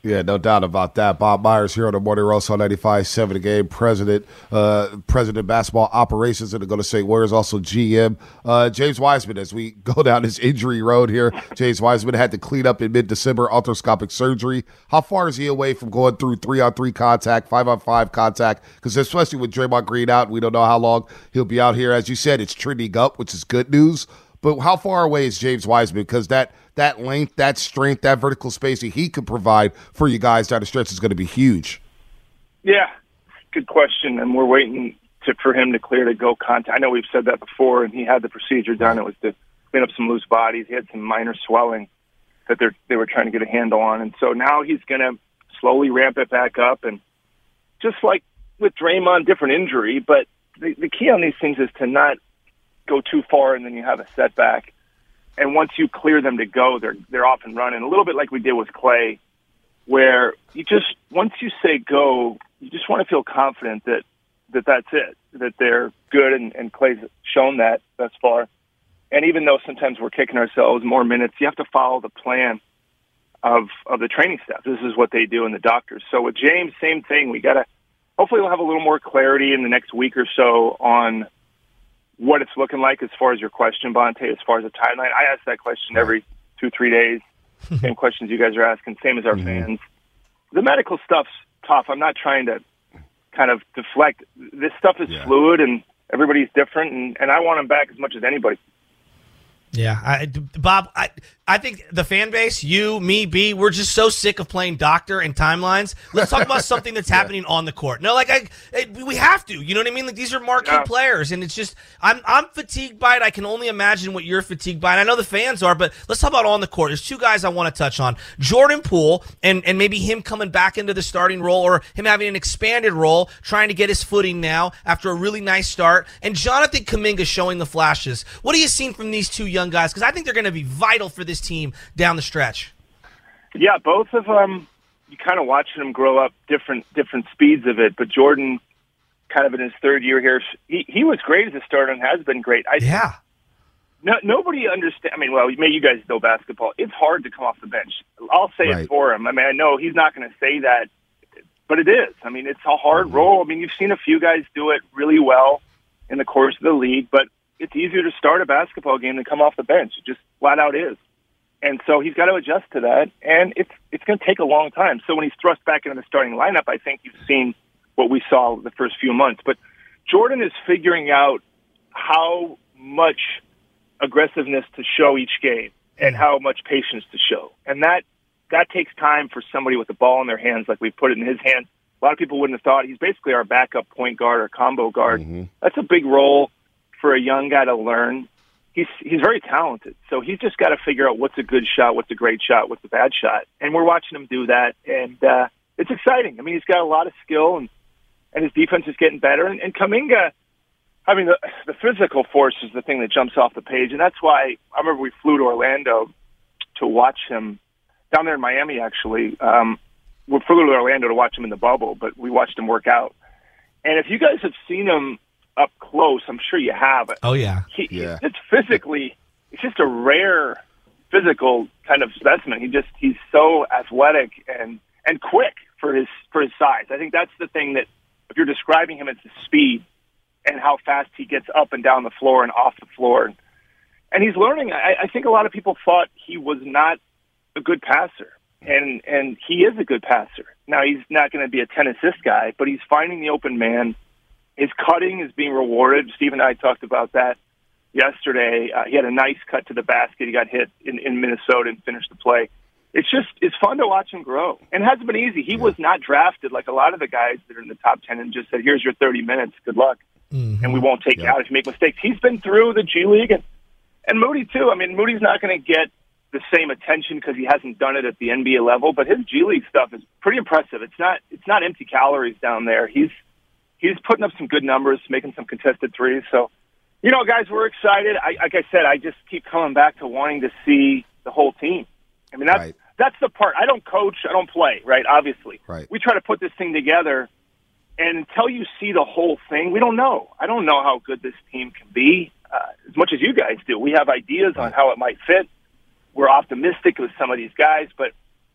Yeah, no doubt about that. Bob Myers here on the Morning Roast on ninety-five point seven The Game, president, uh, president of basketball operations of the Golden State Warriors, also G M. Uh, James Wiseman, as we go down this injury road here, James Wiseman had to clean up in mid-December, arthroscopic surgery. How far is he away from going through three-on-three contact, five-on-five contact? Because especially with Draymond Green out, we don't know how long he'll be out here. As you said, it's trending up, which is good news. But how far away is James Wiseman? Because that that length, that strength, that vertical spacing he could provide for you guys down the stretch is going to be huge. Yeah, good question. And we're waiting to, for him to clear to go contact. I know we've said that before, and he had the procedure done. It was to clean up some loose bodies. He had some minor swelling that they they were trying to get a handle on. And so now he's going to slowly ramp it back up. And just like with Draymond, different injury, but the, the key on these things is to not go too far and then you have a setback. And once you clear them to go, they're they're off and running. A little bit like we did with Clay, where you just, once you say go, you just want to feel confident that, that that's it, that they're good, and, and Clay's shown that thus far. And even though sometimes we're kicking ourselves more minutes, you have to follow the plan of of the training staff. This is what they do, and the doctors. So with James, same thing. We got to, hopefully we'll have a little more clarity in the next week or so on what it's looking like as far as your question, Bonte, as far as the timeline. I ask that question every two, three days. Same questions you guys are asking, same as our mm-hmm. fans. The medical stuff's tough. I'm not trying to kind of deflect. This stuff is yeah. fluid, and everybody's different, and, and I want them back as much as anybody. Yeah, I, Bob, I I think the fan base, you, me, B, we're just so sick of playing doctor and timelines. Let's talk about something that's happening yeah. on the court. No, like I, I, we have to. You know what I mean? Like these are marquee yeah. players, and it's just I'm I'm fatigued by it. I can only imagine what you're fatigued by, and I know the fans are. But let's talk about on the court. There's two guys I want to touch on: Jordan Poole, and and maybe him coming back into the starting role, or him having an expanded role, trying to get his footing now after a really nice start, and Jonathan Kuminga showing the flashes. What are you seeing from these two young guys? Because I think they're going to be vital for this team down the stretch. Yeah, both of them, you kind of watching them grow up different different speeds of it. But Jordan, kind of in his third year here, he, he was great as a starter and has been great. I, yeah. No, nobody understands. I mean, well, maybe you guys know basketball. It's hard to come off the bench. I'll say right. it for him. I mean, I know he's not going to say that, but it is. I mean, it's a hard mm-hmm. role. I mean, you've seen a few guys do it really well in the course of the league, but it's easier to start a basketball game than come off the bench. It just flat out is. And so he's got to adjust to that, and it's it's going to take a long time. So when he's thrust back into the starting lineup, I think you've seen what we saw the first few months. But Jordan is figuring out how much aggressiveness to show each game and how much patience to show. And that that takes time for somebody with the ball in their hands, like we put it in his hands. A lot of people wouldn't have thought. He's basically our backup point guard or combo guard. Mm-hmm. That's a big role for a young guy to learn. He's he's very talented, so he's just got to figure out what's a good shot, what's a great shot, what's a bad shot, and we're watching him do that, and uh, it's exciting. I mean, he's got a lot of skill, and, and his defense is getting better, and, and Kuminga, I mean, the, the physical force is the thing that jumps off the page, and that's why I remember we flew to Orlando to watch him, down there in Miami, actually. Um, we flew to Orlando to watch him in the bubble, but we watched him work out. And if you guys have seen him up close, I'm sure you have. Oh, yeah. He, yeah. It's physically, it's just a rare physical kind of specimen. He just, he's so athletic and, and quick for his, for his size. I think that's the thing that, if you're describing him, it's the speed and how fast he gets up and down the floor and off the floor. And he's learning. I, I think a lot of people thought he was not a good passer, and, and he is a good passer. Now, he's not going to be a ten assist guy, but he's finding the open man. His cutting is being rewarded. Steve and I talked about that yesterday. Uh, he had a nice cut to the basket. He got hit in, in Minnesota and finished the play. It's just, it's fun to watch him grow. And it hasn't been easy. He was not drafted like a lot of the guys that are in the top ten and just said, here's your thirty minutes, good luck. Mm-hmm. And we won't take yeah. you out if you make mistakes. He's been through the G League, and, and Moody too. I mean, Moody's not going to get the same attention because he hasn't done it at the N B A level, but his G League stuff is pretty impressive. It's not, it's not empty calories down there. He's, He's putting up some good numbers, making some contested threes. So, you know, guys, we're excited. I, like I said, I just keep coming back to wanting to see the whole team. I mean, that's right. that's the part. I don't coach. I don't play, right, obviously. Right. We try to put this thing together, and until you see the whole thing, we don't know. I don't know how good this team can be uh, as much as you guys do. We have ideas right. on how it might fit. We're optimistic with some of these guys, but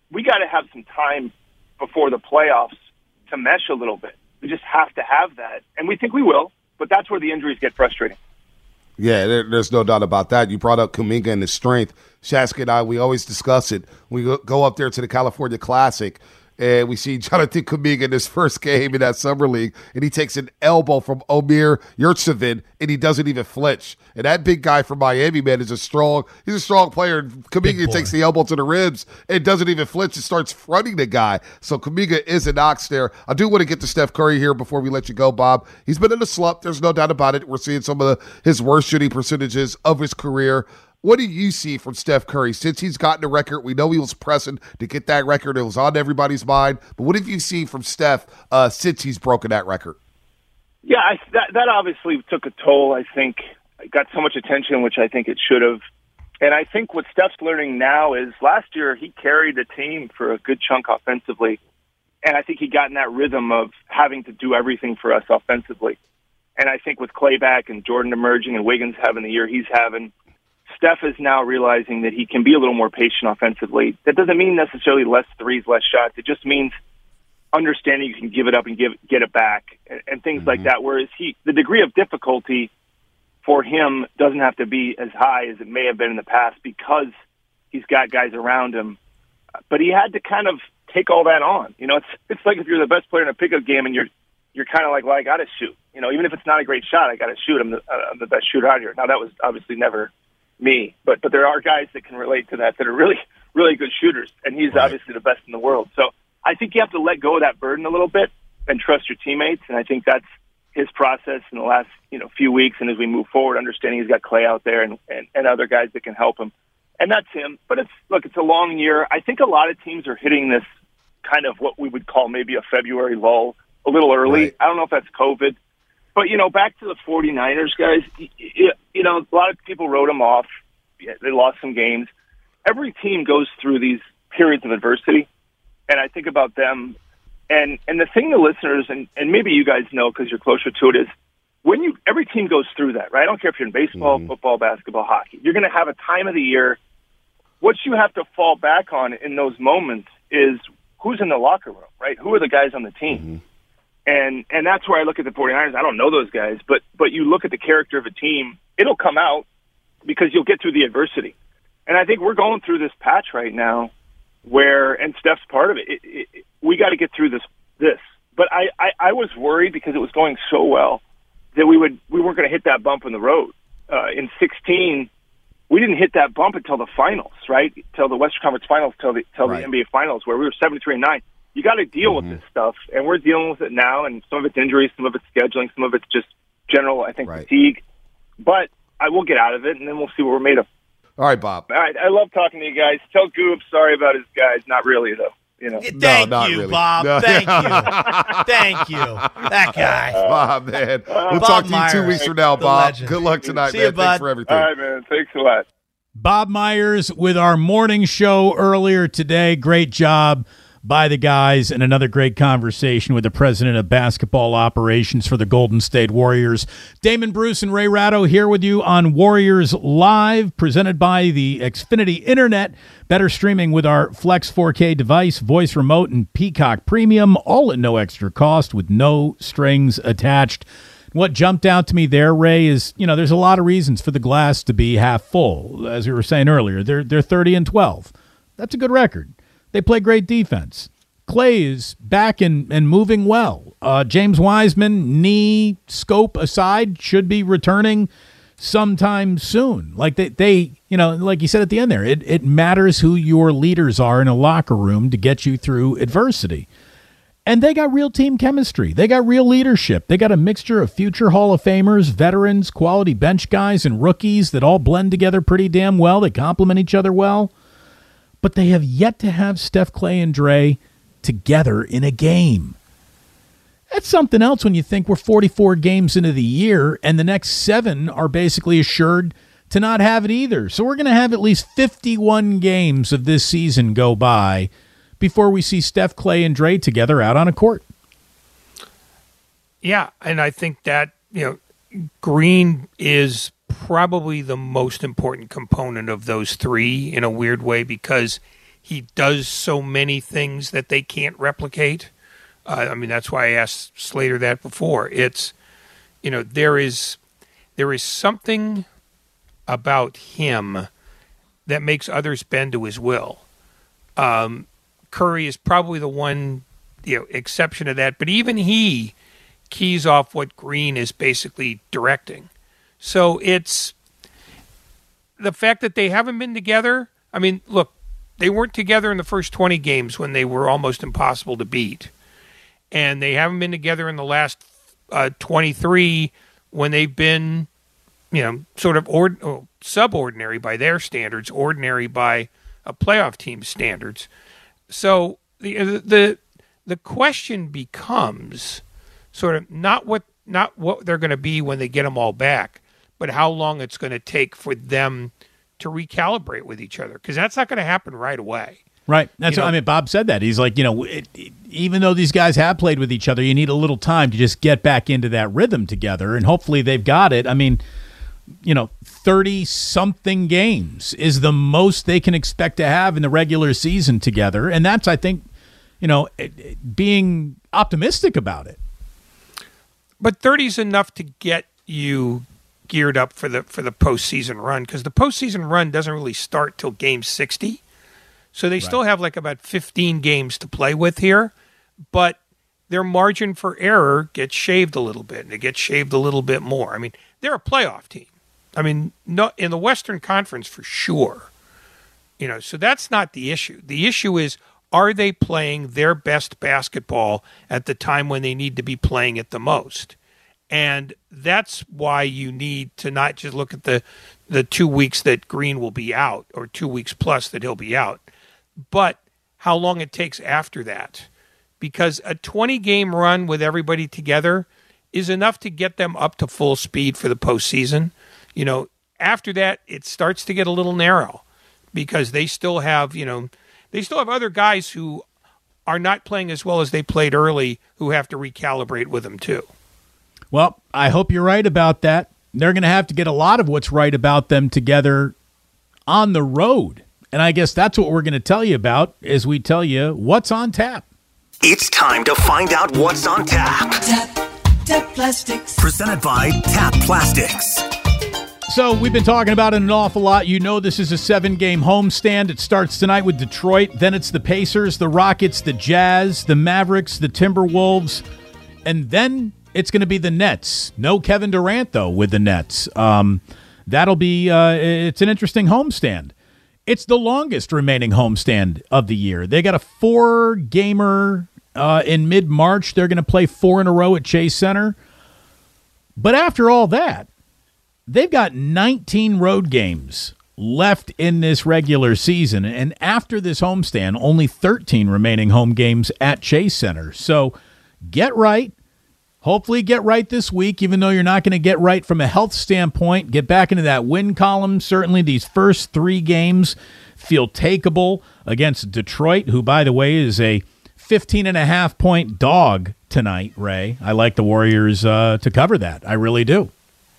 we got to have some time before the playoffs to mesh a little bit. We just have to have that, and we think we will, but that's where the injuries get frustrating. Yeah, there, there's no doubt about that. You brought up Kuminga and his strength. Shasky and I, we always discuss it. We go, go up there to the California Classic, and we see Jonathan Kuminga in his first game in that summer league, and he takes an elbow from Omer Yurtseven, and he doesn't even flinch. And that big guy from Miami, man, is a strong. He's a strong player. Kuminga takes the elbow to the ribs and doesn't even flinch and starts fronting the guy. So Kuminga is an ox there. I do want to get to Steph Curry here before we let you go, Bob. He's been in a slump. There's no doubt about it. We're seeing some of the, his worst shooting percentages of his career. What do you see from Steph Curry since he's gotten a record? We know he was pressing to get that record. It was on everybody's mind. But what have you seen from Steph uh, since he's broken that record? Yeah, I, that, that obviously took a toll, I think. It got so much attention, which I think it should have. And I think what Steph's learning now is last year he carried the team for a good chunk offensively. And I think he got in that rhythm of having to do everything for us offensively. And I think with Clay back and Jordan emerging and Wiggins having the year he's having, Steph is now realizing that he can be a little more patient offensively. That doesn't mean necessarily less threes, less shots. It just means understanding you can give it up and give get it back and, and things mm-hmm. like that. Whereas he, the degree of difficulty for him doesn't have to be as high as it may have been in the past because he's got guys around him. But he had to kind of take all that on. You know, it's it's like if you're the best player in a pickup game and you're you're kind of like, well, I got to shoot. You know, even if it's not a great shot, I got to shoot. I'm the, uh, I'm the best shooter out here. Now that was obviously never me, but but there are guys that can relate to that that are really really good shooters, and he's right. obviously the best in the world. So I think you have to let go of that burden a little bit and trust your teammates, and I think that's his process in the last you know few weeks. And as we move forward, understanding he's got Clay out there and, and and other guys that can help him, and that's him. But it's look, it's a long year. I think a lot of teams are hitting this kind of what we would call maybe a February lull a little early. Right. I don't know if that's COVID. But, you know, back to the 49ers, guys, you, you know, a lot of people wrote them off. They lost some games. Every team goes through these periods of adversity, and I think about them. And and the thing the listeners, and, and maybe you guys know because you're closer to it, is when you every team goes through that, right? I don't care if you're in baseball, mm-hmm. football, basketball, hockey. You're going to have a time of the year. What you have to fall back on in those moments is who's in the locker room, right? Who are the guys on the team? Mm-hmm. And and that's where I look at the 49ers. I don't know those guys, but but you look at the character of a team, it'll come out because you'll get through the adversity. And I think we're going through this patch right now where, and Steph's part of it, it, it, it we got to get through this. this. But I, I, I was worried because it was going so well that we, would, we weren't going to hit that bump in the road. Uh, in sixteen, we didn't hit that bump until the finals, right? Until the Western Conference Finals, until the, until right. the N B A Finals, where we were seventy-three and nine. You got to deal mm-hmm. with this stuff, and we're dealing with it now. And some of it's injuries, some of it's scheduling, some of it's just general, I think, right. fatigue. But I will get out of it, and then we'll see what we're made of. All right, Bob. All right, I love talking to you guys. Tell Goob sorry about his guys. Not really, though. You know. Thank no, you, really. Bob. No. Thank you. Thank you. That guy. Bob, man. We'll Bob talk to you Myers, two weeks from now, Bob. Legend. Good luck tonight, See man. you, bud. Thanks for everything. All right, man. Thanks a lot. Bob Myers with our morning show earlier today. Great job by the guys, and another great conversation with the president of basketball operations for the Golden State Warriors. Damon Bruce and Ray Ratto here with you on Warriors Live, presented by the Xfinity Internet. Better streaming with our Flex four K device, voice remote, and Peacock Premium, all at no extra cost with no strings attached. What jumped out to me there, Ray, is, you know, there's a lot of reasons for the glass to be half full. As we were saying earlier, they're they're thirty and twelve. That's a good record. They play great defense. Clay is back and, and moving well. Uh, James Wiseman, knee scope aside, should be returning sometime soon. Like they, they, you know, like you said at the end there, it, it matters who your leaders are in a locker room to get you through adversity. And they got real team chemistry. They got real leadership. They got a mixture of future Hall of Famers, veterans, quality bench guys, and rookies that all blend together pretty damn well. They complement each other well. But they have yet to have Steph, Clay, and Dre together in a game. That's something else when you think we're forty-four games into the year and the next seven are basically assured to not have it either. So we're going to have at least fifty-one games of this season go by before we see Steph, Clay, and Dre together out on a court. Yeah, and I think that, you know, Green is probably the most important component of those three in a weird way because he does so many things that they can't replicate. Uh, I mean, that's why I asked Slater that before. It's, you know, there is there is something about him that makes others bend to his will. Um, Curry is probably the one, you know, exception to that, but even he keys off what Green is basically directing. So it's the fact that they haven't been together. I mean, look, they weren't together in the first twenty games when they were almost impossible to beat. And they haven't been together in the last uh, twenty-three when they've been, you know, sort of ord- oh, subordinary by their standards, ordinary by a playoff team's standards. So the the the question becomes sort of not what not what they're going to be when they get them all back, but how long it's going to take for them to recalibrate with each other, because that's not going to happen right away. Right. That's You what know? I mean. Bob said that. He's like, you know, it, it, even though these guys have played with each other, you need a little time to just get back into that rhythm together, and hopefully they've got it. I mean, you know, thirty-something games is the most they can expect to have in the regular season together, and that's, I think, you know, it, it, being optimistic about it. But thirty is enough to get you geared up for the for the postseason run, because the postseason run doesn't really start till game sixty. So they right. still have like about fifteen games to play with here, but their margin for error gets shaved a little bit, and it gets shaved a little bit more. I mean, they're a playoff team. I mean, no, in the Western Conference for sure. You know, so that's not the issue. The issue is, are they playing their best basketball at the time when they need to be playing it the most? And that's why you need to not just look at the, the two weeks that Green will be out, or two weeks plus that he'll be out, but how long it takes after that. Because a twenty-game run with everybody together is enough to get them up to full speed for the postseason. You know, after that, it starts to get a little narrow, because they still have, you know, they still have other guys who are not playing as well as they played early who have to recalibrate with them too. Well, I hope you're right about that. They're going to have to get a lot of what's right about them together on the road. And I guess that's what we're going to tell you about as we tell you what's on tap. It's time to find out what's on tap. Tap, Tap Plastics. Presented by Tap Plastics. So we've been talking about it an awful lot. You know, this is a seven-game homestand. It starts tonight with Detroit. Then it's the Pacers, the Rockets, the Jazz, the Mavericks, the Timberwolves. And then it's going to be the Nets. No Kevin Durant, though, with the Nets. Um, that'll be uh, – it's an interesting homestand. It's the longest remaining homestand of the year. They got a four-gamer uh, in mid-March. They're going to play four in a row at Chase Center. But after all that, they've got nineteen road games left in this regular season. And after this homestand, only thirteen remaining home games at Chase Center. So get right. Hopefully get right this week, even though you're not going to get right from a health standpoint. Get back into that win column. Certainly these first three games feel takeable against Detroit, who, by the way, is a fifteen and a half point dog tonight, Ray. I like the Warriors uh, to cover that. I really do.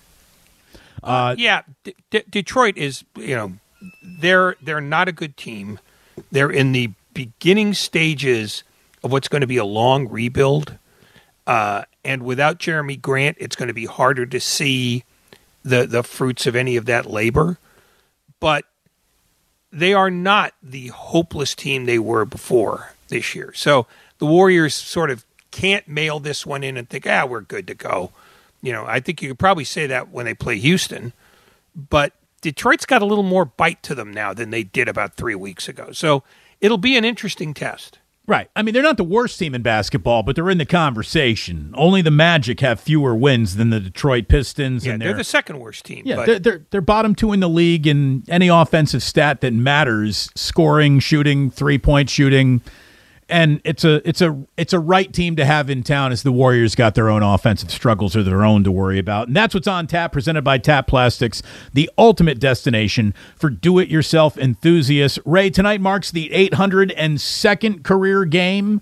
Uh, yeah, D- D- Detroit is, you know, they're they're not a good team. They're in the beginning stages of what's going to be a long rebuild. Uh, and without Jeremy Grant, it's going to be harder to see the the fruits of any of that labor. But they are not the hopeless team they were before this year. So the Warriors sort of can't mail this one in and think, ah, we're good to go. You know, I think you could probably say that when they play Houston. But Detroit's got a little more bite to them now than they did about three weeks ago. So it'll be an interesting test. Right. I mean, they're not the worst team in basketball, but they're in the conversation. Only the Magic have fewer wins than the Detroit Pistons. Yeah, and they're, they're the second worst team. Yeah, but they're, they're they're bottom two in the league in any offensive stat that matters: scoring, shooting, three point shooting. And it's a it's a it's a right team to have in town, as the Warriors got their own offensive struggles of their own to worry about. And that's what's on tap, presented by Tap Plastics, the ultimate destination for do-it-yourself enthusiasts. Ray, tonight marks the eight hundred second career game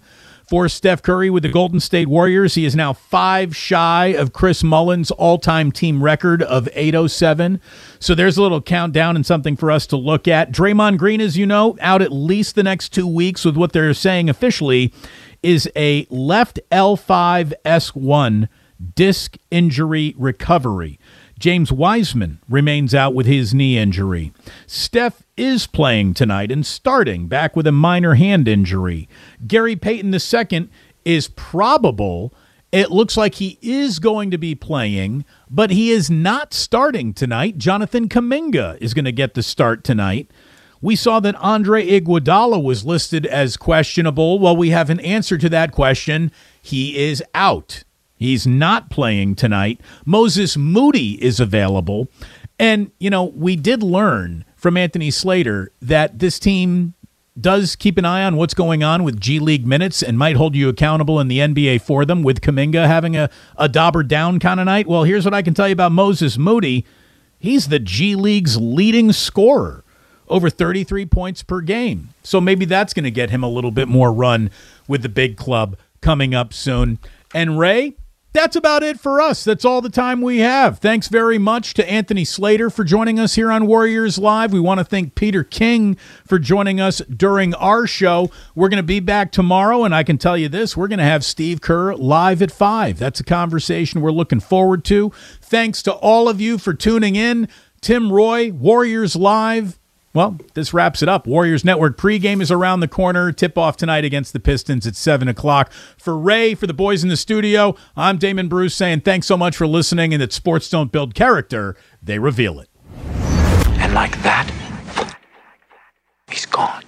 for Steph Curry with the Golden State Warriors. He is now five shy of Chris Mullin's all-time team record of eight oh seven. So there's a little countdown and something for us to look at. Draymond Green, as you know, out at least the next two weeks with what they're saying officially is a left L five S one disc injury recovery. James Wiseman remains out with his knee injury. Steph is playing tonight and starting back with a minor hand injury. Gary Payton the second is probable. It looks like he is going to be playing, but he is not starting tonight. Jonathan Kuminga is going to get the start tonight. We saw that Andre Iguodala was listed as questionable. Well, we have an answer to that question. He is out. He's not playing tonight. Moses Moody is available. And, you know, we did learn from Anthony Slater that this team does keep an eye on what's going on with G League minutes and might hold you accountable in the N B A for them, with Kuminga having a, a dauber down kind of night. Well, here's what I can tell you about Moses Moody. He's the G League's leading scorer, over thirty-three points per game. So maybe that's going to get him a little bit more run with the big club coming up soon. And Ray, that's about it for us. That's all the time we have. Thanks very much to Anthony Slater for joining us here on Warriors Live. We want to thank Peter King for joining us during our show. We're going to be back tomorrow, and I can tell you this, we're going to have Steve Kerr live at five. That's a conversation we're looking forward to. Thanks to all of you for tuning in. Tim Roy, Warriors Live. Well, this wraps it up. Warriors Network pregame is around the corner. Tip-off tonight against the Pistons at seven o'clock. For Ray, for the boys in the studio, I'm Damon Bruce saying thanks so much for listening, and that sports don't build character, they reveal it. And like that, he's gone.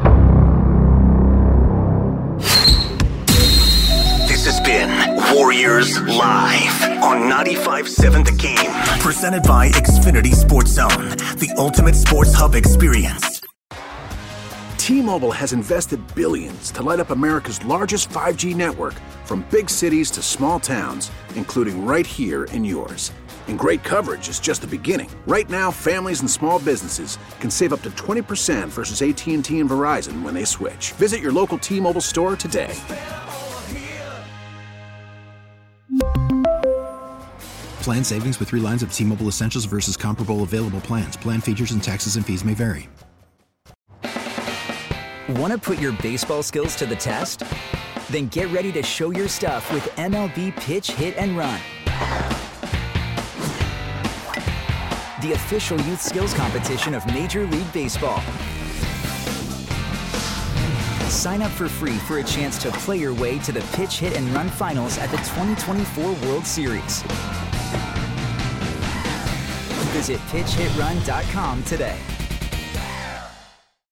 This has been Warriors Live on ninety-five point seven The Game. Presented by Xfinity Sports Zone, the ultimate sports hub experience. T-Mobile has invested billions to light up America's largest five G network, from big cities to small towns, including right here in yours. And great coverage is just the beginning. Right now, families and small businesses can save up to twenty percent versus A T and T and Verizon when they switch. Visit your local T-Mobile store today. Plan savings with three lines of T-Mobile Essentials versus comparable available plans. Plan features and taxes and fees may vary. Want to put your baseball skills to the test? Then get ready to show your stuff with M L B Pitch Hit and Run, the official youth skills competition of Major League Baseball. Sign up for free for a chance to play your way to the Pitch Hit and Run Finals at the twenty twenty-four World Series. Visit pitch hit run dot com today.